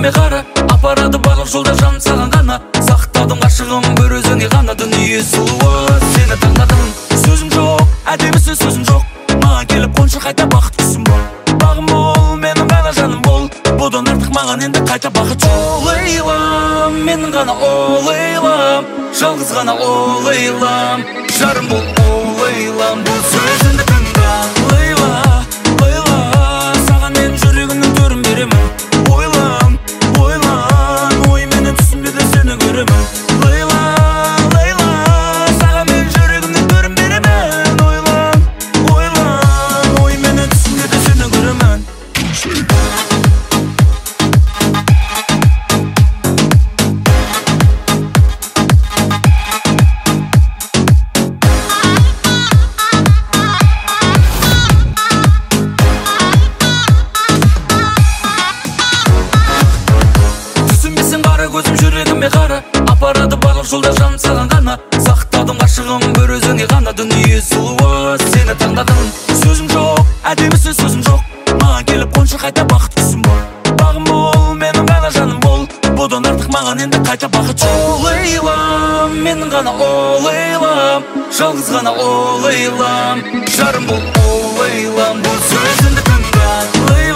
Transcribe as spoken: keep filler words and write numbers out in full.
жүрегіме қара, апарады барлық жолда жаным саған ғана. Сақтадым ғашығым бір өзіңе ғана, дүние сұлуы сені таңдадым. Сөзім жоқ, әдемісі сөзім жоқ, маған келіп қоншы қайта бақыт құсым бол. Бағым бол, менің ғана жаным бол, бұдан артық маған енді қайта бақыт жоқ. Олайлам, менің ғана олайлам, жалғыз ғана олайлам, жарым бол олайлам, бұл сөзіңді тыңда. Лейла, лейла, саған мен жүрегімнің төрін беремін. Ойлан, ойлан, ой менен түсімде де сені көремін. Лейла, лейла, саған мен жүрегімнің төрін беремін. Ойлан, ойлан, ой менен түсімде де сені көремін. Көзім жүрегіме қара, апарады барлық жолда жаным саған ғана. Сақтадым ғашығым бір өзіңе ғана, дүние сұлуы сені таңдадым. Сөзім жоқ, әдемісі сөзім жоқ, маған келіп қоншы қайта бақыт құсым бол. Бағым бол, менің ғана жаным бол, бұдан артық маған енді қайта бақыт жоқ. Олайлам, менің ғана олайлам, жалғыз ғана олайлам, жарым бол олайлам, бұл сөзімді тыңда.